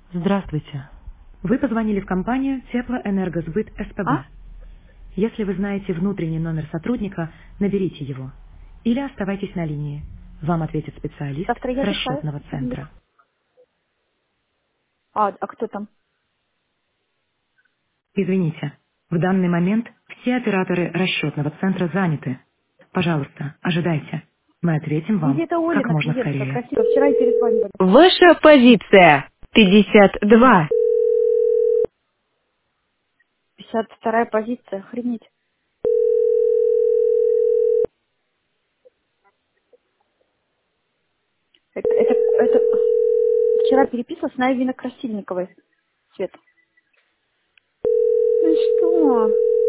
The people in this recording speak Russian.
Здравствуйте. Вы позвонили в компанию Теплоэнергосбыт СПБ. А? Если вы знаете внутренний номер сотрудника, наберите его. Или оставайтесь на линии. Вам ответит специалист Завтра я решаю. расчетного центра. А кто там? Извините, в данный момент все операторы расчетного центра заняты. Пожалуйста, ожидайте. Мы ответим Где вам это как Олина, можно клиентка? скорее. Красиво. Вчера и перезванивали. Ваша позиция 52. 52-я позиция. Охренеть. Это вчера переписывалась с Найвиной Красильниковой. Свет. Ну что?